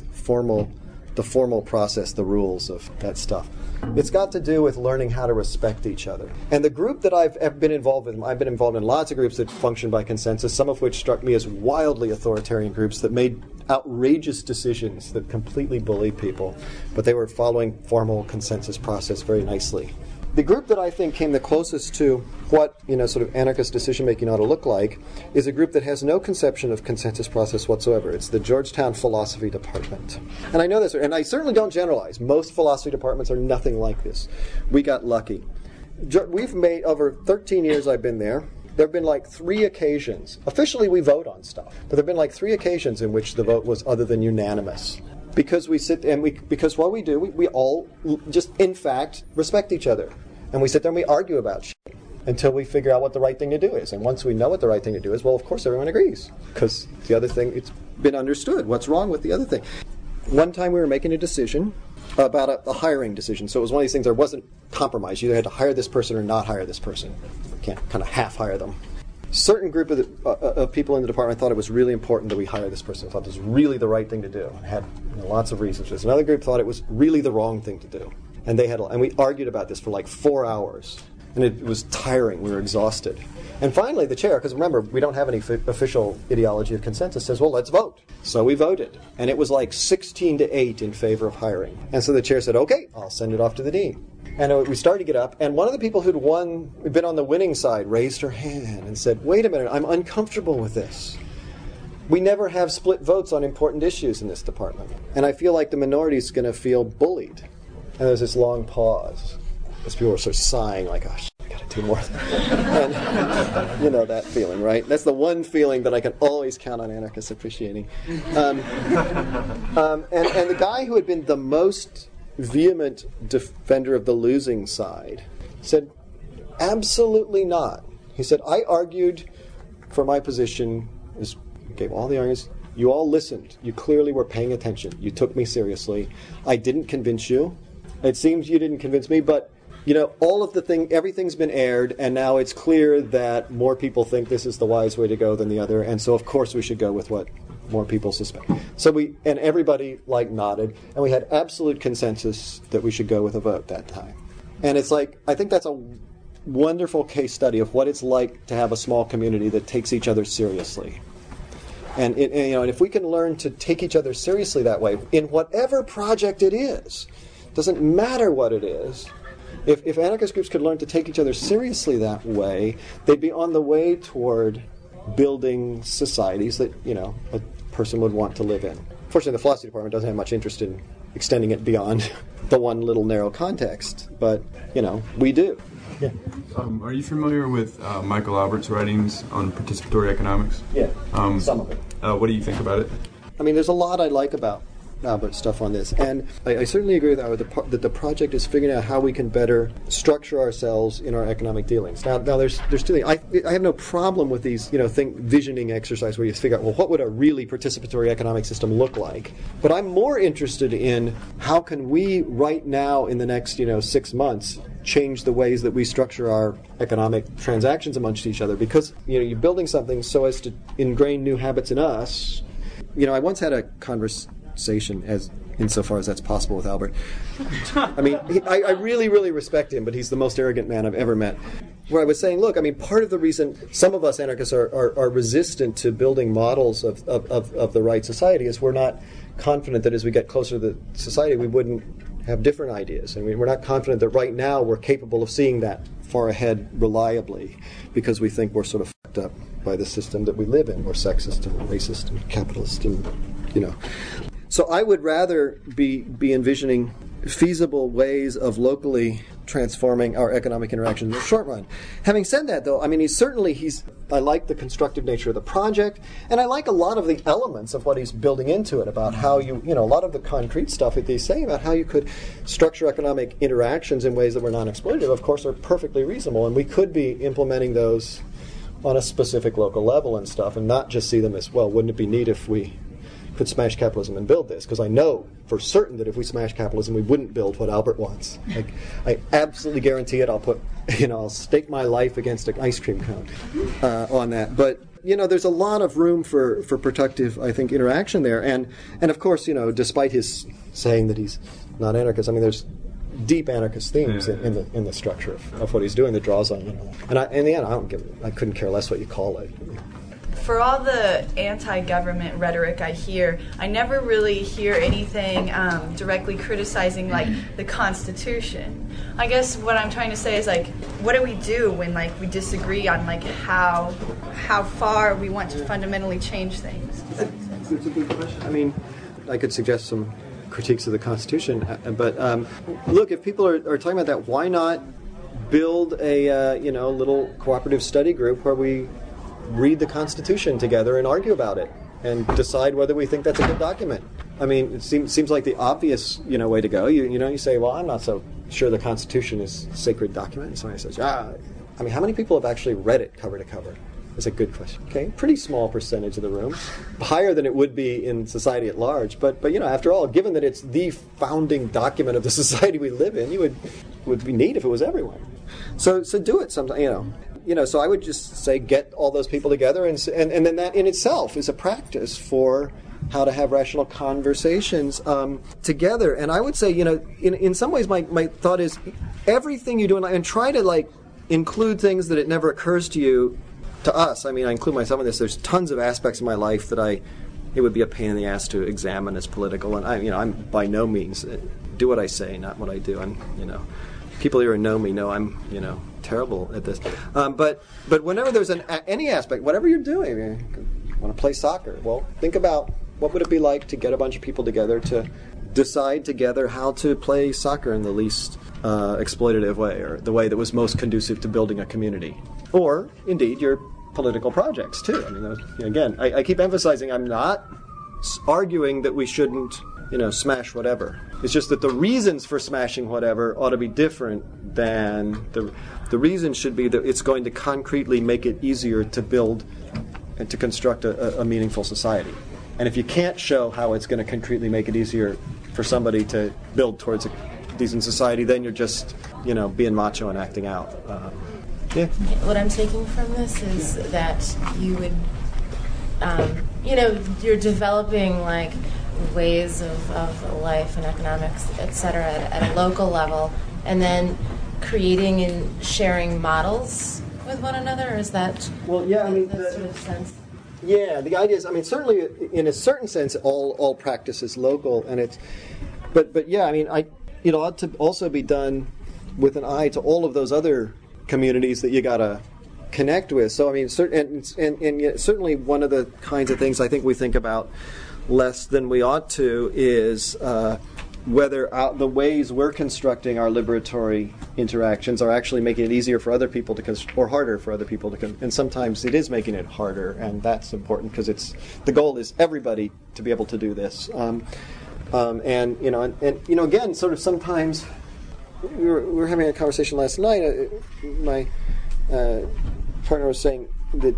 the formal process, the rules of that stuff. It's got to do with learning how to respect each other. And the group that I've been involved in, I've been involved in lots of groups that function by consensus, some of which struck me as wildly authoritarian groups that made outrageous decisions that completely bullied people, but they were following formal consensus process very nicely. The group that I think came the closest to what sort of anarchist decision-making ought to look like is a group that has no conception of consensus process whatsoever. It's the Georgetown Philosophy Department. And I know this, and I certainly don't generalize. Most philosophy departments are nothing like this. We got lucky. We've made, over 13 years I've been there have been 3 occasions. Officially we vote on stuff, but there have been 3 occasions in which the vote was other than unanimous. Because we sit and because what we do, we all just in fact respect each other. And we sit there and we argue about shit until we figure out what the right thing to do is. And once we know what the right thing to do is, well, of course everyone agrees. Because the other thing, it's been understood what's wrong with the other thing. One time we were making a decision about a hiring decision. So it was one of these things there wasn't compromise. You either had to hire this person or not hire this person. You can't kind of half hire them. Certain group of people in the department thought it was really important that we hire this person. Thought this was really the right thing to do. And had lots of reasons for this. Another group thought it was really the wrong thing to do. And we argued about this for 4 hours. And it was tiring. We were exhausted. And finally, the chair, because remember, we don't have any official ideology of consensus, says, well, let's vote. So we voted. And it was 16-8 in favor of hiring. And so the chair said, okay, I'll send it off to the dean. And we started to get up, and one of the people who'd been on the winning side, raised her hand and said, wait a minute, I'm uncomfortable with this. We never have split votes on important issues in this department. And I feel like the minority is going to feel bullied. And there's this long pause. As people were sort of sighing, I got to do more. And that feeling, right? That's the one feeling that I can always count on anarchists appreciating. And the guy who had been the most vehement defender of the losing side said, absolutely not. He said, I argued for my position, gave all the arguments. You all listened. You clearly were paying attention. You took me seriously. I didn't convince you. It seems you didn't convince me, but all of everything's been aired, and now it's clear that more people think this is the wise way to go than the other, and so of course we should go with what more people suspect. And everybody nodded, and we had absolute consensus that we should go with a vote that time. And it's I think that's a wonderful case study of what it's like to have a small community that takes each other seriously. And if we can learn to take each other seriously that way, in whatever project it is, doesn't matter what it is, if anarchist groups could learn to take each other seriously that way, they'd be on the way toward building societies that, a person would want to live in. Fortunately, the philosophy department doesn't have much interest in extending it beyond the one little narrow context, but, we do. Yeah. Are you familiar with Michael Albert's writings on participatory economics? Yeah, some of it. What do you think about it? I mean, there's a lot I like about Albert's stuff on this, and I certainly agree with Albert that the project is figuring out how we can better structure ourselves in our economic dealings. Now there's two things. I have no problem with these, visioning exercise where you figure out, well, what would a really participatory economic system look like? But I'm more interested in how can we right now in the next, 6 months change the ways that we structure our economic transactions amongst each other, because you're building something so as to ingrain new habits in us. I once had a conversation, as insofar as that's possible, with Albert. I mean, I really, really respect him, but he's the most arrogant man I've ever met. Where I was saying, look, I mean, part of the reason some of us anarchists are resistant to building models of the right society is we're not confident that as we get closer to the society, we wouldn't have different ideas. I mean, we're not confident that right now we're capable of seeing that far ahead reliably, because we think we're sort of fucked up by the system that we live in. We're sexist and racist and capitalist and, So I would rather be envisioning feasible ways of locally transforming our economic interactions in the short run. Having said that, though, I mean, I like the constructive nature of the project, and I like a lot of the elements of what he's building into it about how a lot of the concrete stuff that he's saying about how you could structure economic interactions in ways that were non-exploitative, of course, are perfectly reasonable, and we could be implementing those on a specific local level and stuff, and not just see them as, well, wouldn't it be neat if we could smash capitalism and build this? Because I know for certain that if we smash capitalism, we wouldn't build what Albert wants. I absolutely guarantee it. I'll stake my life against an ice cream cone on that. But there's a lot of room for productive, I think, interaction there. And of course, despite his saying that he's not anarchist, I mean, there's deep anarchist themes in the structure of what he's doing that draws on. And in the end, I couldn't care less what you call it. For all the anti-government rhetoric I hear, I never really hear anything directly criticizing the Constitution. I guess what I'm trying to say is what do we do when we disagree on how far we want to fundamentally change things? It's a good question. I mean, I could suggest some critiques of the Constitution, but look, if people are talking about that, why not build a little cooperative study group where we read the Constitution together and argue about it and decide whether we think that's a good document. I mean, it seems like the obvious way to go. You say, well, I'm not so sure the Constitution is a sacred document. And somebody says, I mean, how many people have actually read it cover to cover? That's a good question. Okay, pretty small percentage of the room, higher than it would be in society at large. But after all, given that it's the founding document of the society we live in, it would be neat if it was everyone. So do it sometime. So I would just say get all those people together, and then that in itself is a practice for how to have rational conversations together. And I would say, in some ways, my thought is everything you do and try to include things that it never occurs to you. To us, I mean, I include myself in this. There's tons of aspects of my life that it would be a pain in the ass to examine as political, and I'm by no means do what I say, not what I do. And people who know me know I'm terrible at this. But whenever there's any aspect, whatever you're doing, you want to play soccer. Well, think about what would it be like to get a bunch of people together to decide together how to play soccer in the least exploitative way, or the way that was most conducive to building a community, or indeed your political projects too. I mean, again, I keep emphasizing I'm not arguing that we shouldn't smash whatever. It's just that the reasons for smashing whatever ought to be different than the reason should be that it's going to concretely make it easier to build and to construct a meaningful society. And if you can't show how it's going to concretely make it easier for somebody to build towards decent society, then you're just, being macho and acting out. Yeah. What I'm taking from this is that you would, you're developing like ways of life and economics, et cetera, at a local level, and then creating and sharing models with one another. Or is that that sort of sense? Yeah, the idea is, certainly in a certain sense, all practice is local, and it's, but yeah, it ought to also be done with an eye to all of those other communities that you gotta connect with. So certainly one of the kinds of things I think we think about less than we ought to is whether the ways we're constructing our liberatory interactions are actually making it easier for other people to or harder for other people to and sometimes it is making it harder, and that's important because the goal is everybody to be able to do this. Again, sort of sometimes we were having a conversation last night. My partner was saying that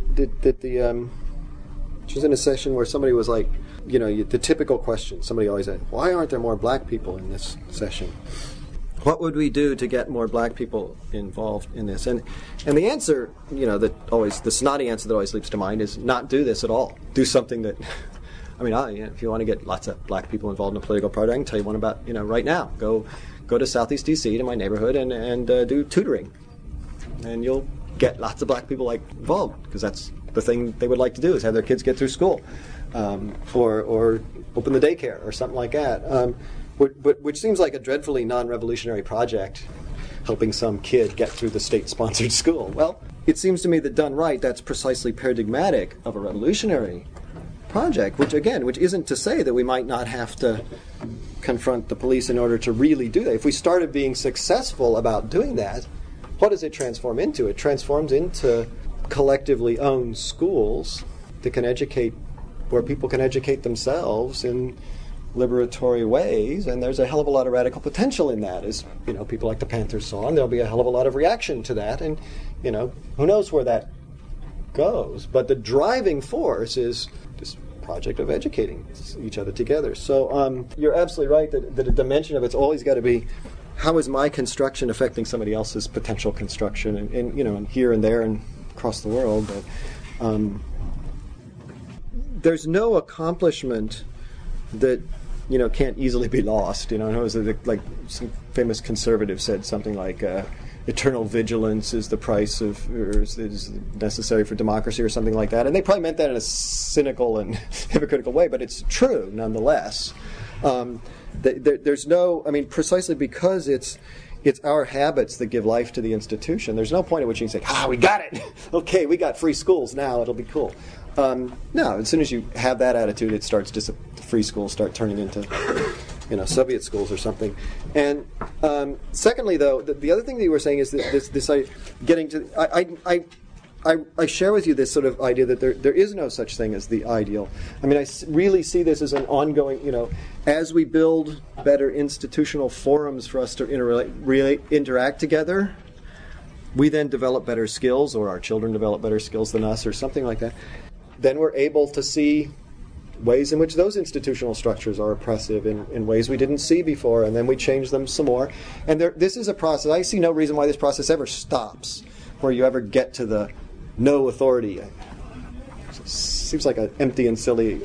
she was in a session where somebody was like, the typical question somebody always asks, why aren't there more black people in this session? What would we do to get more black people involved in this? And the answer, the snotty answer that always leaps to mind is not do this at all. Do something that, if you want to get lots of black people involved in a political project, I can tell you one about, right now. Go to Southeast DC, to my neighborhood, and do tutoring. And you'll get lots of black people involved, because that's the thing they would like to do, is have their kids get through school. Or open the daycare or something like that, which seems like a dreadfully non-revolutionary project, helping some kid get through the state-sponsored school. Well, it seems to me that done right, that's precisely paradigmatic of a revolutionary project, which isn't to say that we might not have to confront the police in order to really do that. If we started being successful about doing that, what does it transform into? It transforms into collectively owned schools that can educate, where people can educate themselves in liberatory ways, and there's a hell of a lot of radical potential in that. As people like the Panthers song, there'll be a hell of a lot of reaction to that, and who knows where that goes. But the driving force is this project of educating each other together. So you're absolutely right that a dimension of it's always got to be, how is my construction affecting somebody else's potential construction, and here and there and across the world. But there's no accomplishment that can't easily be lost. It was like some famous conservative said something like eternal vigilance is the price of, or is necessary for democracy, or something like that. And they probably meant that in a cynical and hypocritical way, but it's true nonetheless. There's no, precisely because it's our habits that give life to the institution. There's no point at which you can say, we got it. Okay, we got free schools now. It'll be cool. No, as soon as you have that attitude, it starts free schools start turning into, Soviet schools or something. And secondly, though, the other thing that you were saying is that this getting to. I share with you this sort of idea that there is no such thing as the ideal. I really see this as an ongoing, as we build better institutional forums for us to interact together, we then develop better skills, or our children develop better skills than us, or something like that. Then we're able to see ways in which those institutional structures are oppressive in ways we didn't see before, and then we change them some more. And this is a process. I see no reason why this process ever stops, where you ever get to the no authority. It seems like an empty and silly.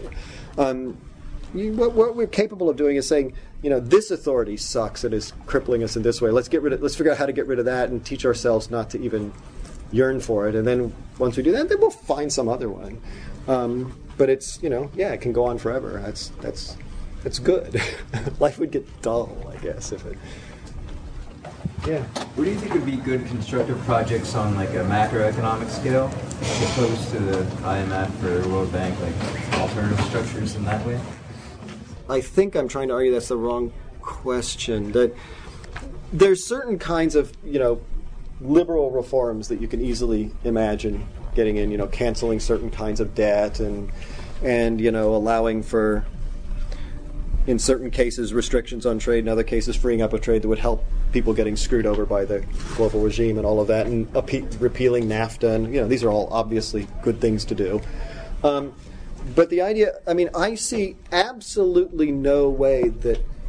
What we're capable of doing is saying, this authority sucks and is crippling us in this way. Let's figure out how to get rid of that and teach ourselves not to even yearn for it. And then once we do that, then we'll find some other one. But it's, it can go on forever. That's good. Life would get dull, I guess, if it. Yeah. What do you think would be good constructive projects on like a macroeconomic scale, as opposed to the IMF or the World Bank, like alternative structures in that way? I think I'm trying to argue that's the wrong question. That there's certain kinds of, liberal reforms that you can easily imagine getting in, canceling certain kinds of debt and allowing for, in certain cases, restrictions on trade, in other cases, freeing up a trade that would help people getting screwed over by the global regime and all of that, and repealing NAFTA, and these are all obviously good things to do. But the idea, I see absolutely no way that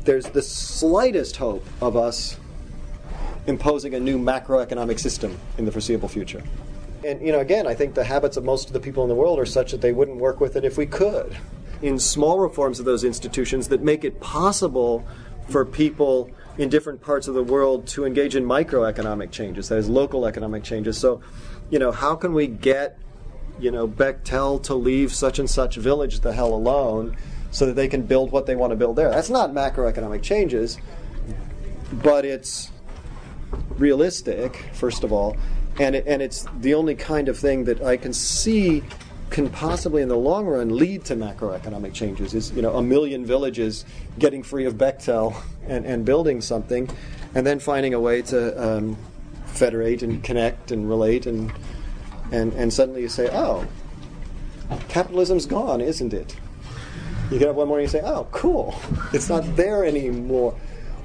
there's the slightest hope of us imposing a new macroeconomic system in the foreseeable future. And, again, I think the habits of most of the people in the world are such that they wouldn't work with it if we could. In small reforms of those institutions that make it possible for people in different parts of the world to engage in microeconomic changes, that is, local economic changes. So, how can we get, Bechtel to leave such and such village the hell alone so that they can build what they want to build there? That's not macroeconomic changes, but it's realistic, first of all, and it's the only kind of thing that I can see can possibly in the long run lead to macroeconomic changes, is 1 million villages getting free of Bechtel and building something, and then finding a way to federate and connect and relate, and suddenly you say, oh, capitalism's gone, isn't it? You get up one morning and say, oh, cool, it's not there anymore.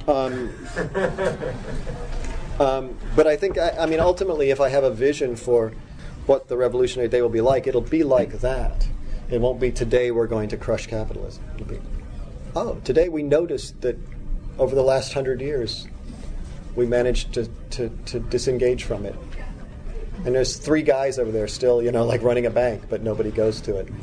But I think, ultimately, if I have a vision for what the revolutionary day will be like, it'll be like that. It won't be today we're going to crush capitalism. It'll be, oh, today we noticed that over the last 100 years we managed to disengage from it. And there's 3 guys over there still, like running a bank, but nobody goes to it.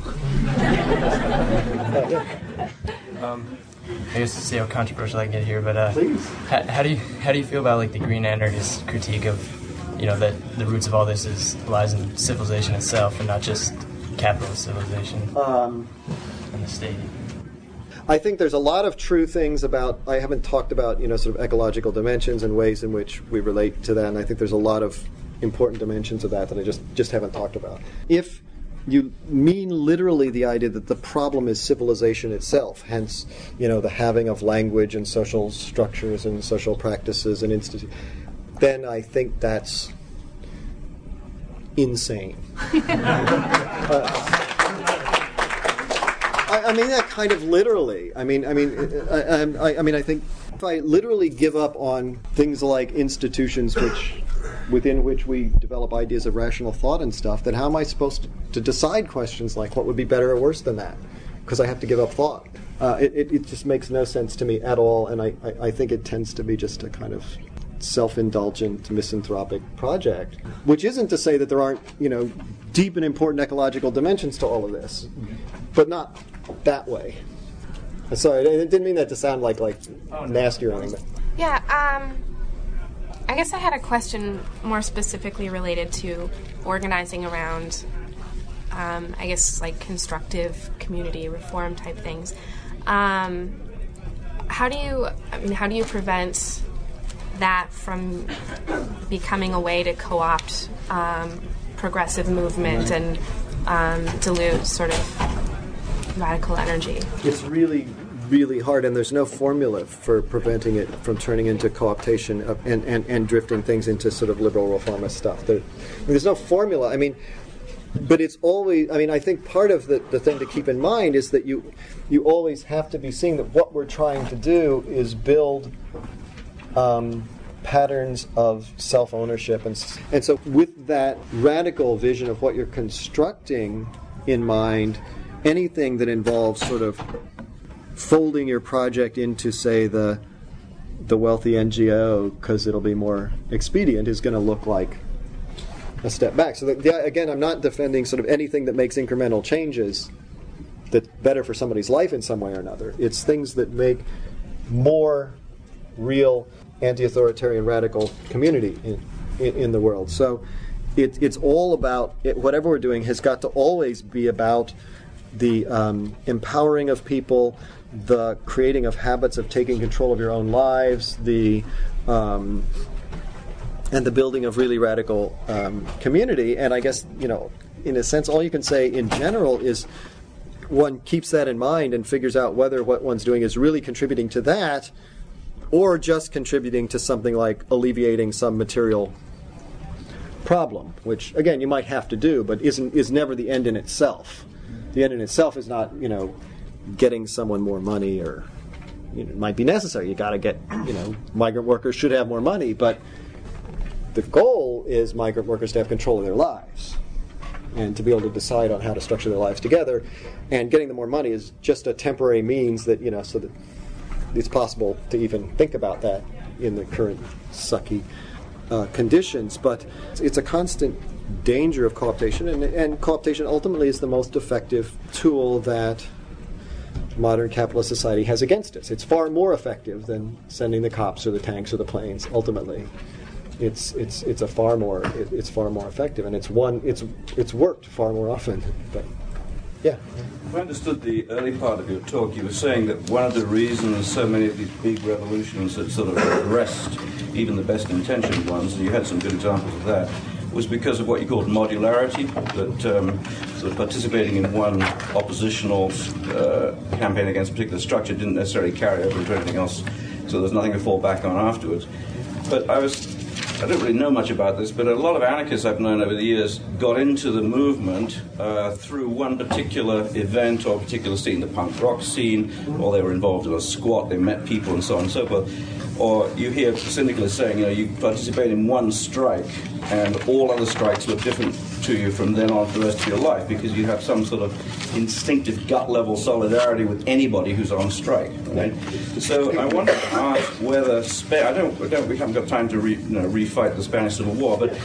I guess to see how controversial I can get here, but please. How do you feel about the green anarchist critique of, that the roots of all this lies in civilization itself and not just capitalist civilization and the state? I think there's a lot of true things about. I haven't talked about sort of ecological dimensions and ways in which we relate to that, and I think there's a lot of important dimensions of that I just haven't talked about. If you mean literally the idea that the problem is civilization itself, hence, the having of language and social structures and social practices and institutions, then I think that's insane. I mean that kind of literally. I think if I literally give up on things like institutions within which we develop ideas of rational thought and stuff, then how am I supposed to decide questions like what would be better or worse than that? Because I have to give up thought. It just makes no sense to me at all, and I think it tends to be just a kind of self-indulgent, misanthropic project, which isn't to say that there aren't, deep and important ecological dimensions to all of this, but not that way. Sorry, I didn't mean that to sound like nasty or anything. Yeah, I guess I had a question more specifically related to organizing around, constructive community reform type things. How do you prevent that from becoming a way to co-opt progressive movement and dilute sort of radical energy? It's really, really hard, and there's no formula for preventing it from turning into co-optation and drifting things into sort of liberal reformist stuff. There's no formula. But it's always, I think part of the thing to keep in mind is that you always have to be seeing that what we're trying to do is build patterns of self-ownership. And so with that radical vision of what you're constructing in mind, anything that involves sort of folding your project into, say, the wealthy NGO because it'll be more expedient is going to look like a step back. So again, I'm not defending sort of anything that makes incremental changes that's better for somebody's life in some way or another. It's things that make more real anti-authoritarian radical community in the world. So it's all about whatever we're doing has got to always be about the empowering of people, the creating of habits of taking control of your own lives, and the building of really radical community. And I guess, in a sense, all you can say in general is one keeps that in mind and figures out whether what one's doing is really contributing to that or just contributing to something like alleviating some material problem, which, again, you might have to do, but is never the end in itself. The end in itself is not, getting someone more money, or it might be necessary. You got to get, migrant workers should have more money, but the goal is migrant workers to have control of their lives and to be able to decide on how to structure their lives together. And getting them more money is just a temporary means that, so that it's possible to even think about that in the current sucky conditions. But it's a constant danger of co-optation, and co-optation ultimately is the most effective tool that modern capitalist society has against us. It's far more effective than sending the cops or the tanks or the planes. Ultimately, it's far more effective, and it's worked far more often. But yeah. If I understood the early part of your talk, you were saying that one of the reasons so many of these big revolutions had sort of progressed, even the best intentioned ones, and you had some good examples of that, was because of what you called modularity, that sort of participating in one oppositional campaign against a particular structure didn't necessarily carry over into anything else, so there's nothing to fall back on afterwards. But I don't really know much about this, but a lot of anarchists I've known over the years got into the movement through one particular event or particular scene, the punk rock scene, or they were involved in a squat, they met people and so on and so forth. Or you hear syndicalists saying, you participate in one strike and all other strikes look different to you from then on for the rest of your life because you have some sort of instinctive gut-level solidarity with anybody who's on strike. Right? So I wanted to ask whether we haven't got time to refight the Spanish Civil War, but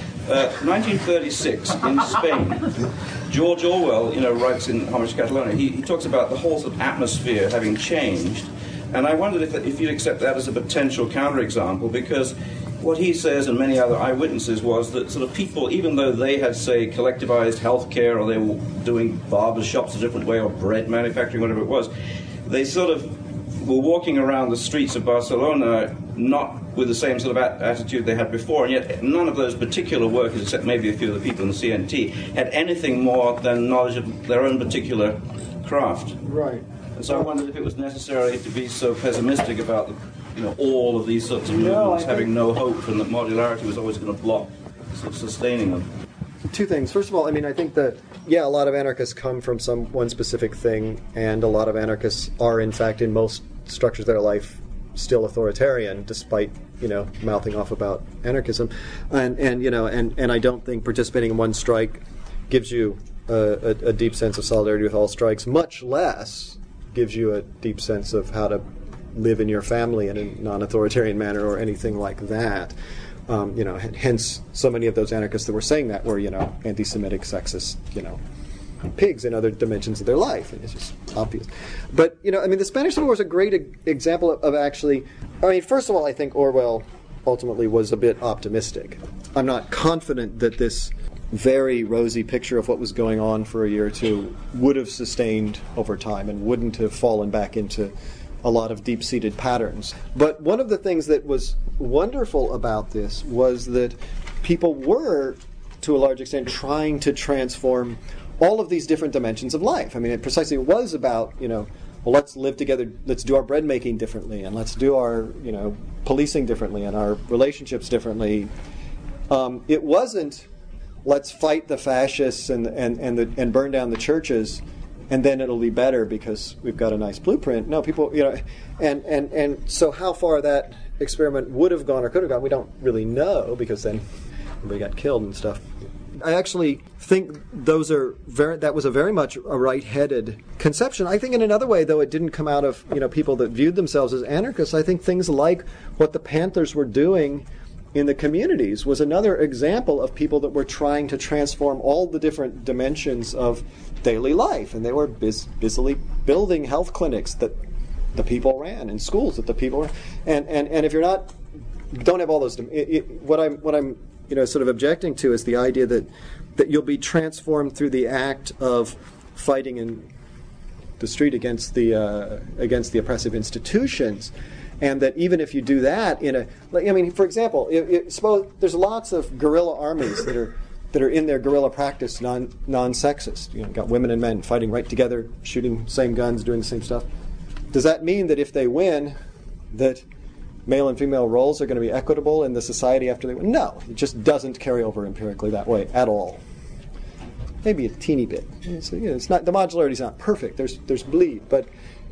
1936 in Spain, George Orwell, writes in Homage to Catalonia. He talks about the whole sort of atmosphere having changed. And I wondered if you'd accept that as a potential counterexample, because what he says and many other eyewitnesses was that sort of people, even though they had, say, collectivized healthcare or they were doing barber shops a different way or bread manufacturing, whatever it was, they sort of were walking around the streets of Barcelona not with the same sort of attitude they had before, and yet none of those particular workers, except maybe a few of the people in the CNT, had anything more than knowledge of their own particular craft. Right. And so I wondered if it was necessary to be so pessimistic about all of these sorts of movements having no hope, and that modularity was always going to block sort of sustaining them. Two things. First of all, I think that, a lot of anarchists come from one specific thing, and a lot of anarchists are, in fact, in most structures of their life, still authoritarian, despite, mouthing off about anarchism. And I don't think participating in one strike gives you a deep sense of solidarity with all strikes, much less gives you a deep sense of how to live in your family in a non-authoritarian manner or anything like that. Hence so many of those anarchists that were saying that were, anti-Semitic, sexist, pigs in other dimensions of their life, and it's just obvious. But, the Spanish Civil War is a great example of actually, first of all, I think Orwell ultimately was a bit optimistic. I'm not confident that this very rosy picture of what was going on for a year or two would have sustained over time and wouldn't have fallen back into a lot of deep-seated patterns. But one of the things that was wonderful about this was that people were, to a large extent, trying to transform all of these different dimensions of life. It precisely was about, let's live together, let's do our bread making differently, and let's do our, policing differently, and our relationships differently. It wasn't, let's fight the fascists and burn down the churches, and then it'll be better because we've got a nice blueprint. No, people, and so how far that experiment would have gone or could have gone, we don't really know, because then everybody got killed and stuff. I actually think that was a very much a right-headed conception. I think in another way, though, it didn't come out of people that viewed themselves as anarchists. I think things like what the Panthers were doing in the communities was another example of people that were trying to transform all the different dimensions of daily life, and they were busily building health clinics that the people ran and schools that the people ran. And if you don't have all those, what I'm sort of objecting to is the idea that you'll be transformed through the act of fighting in the street against the oppressive institutions. And that even if you do that for example, suppose there's lots of guerrilla armies that are in their guerrilla practice non-sexist. Got women and men fighting right together, shooting same guns, doing the same stuff. Does that mean that if they win, that male and female roles are going to be equitable in the society after they win? No, it just doesn't carry over empirically that way at all. Maybe a teeny bit. It's not, the modularity is not perfect. There's bleed, but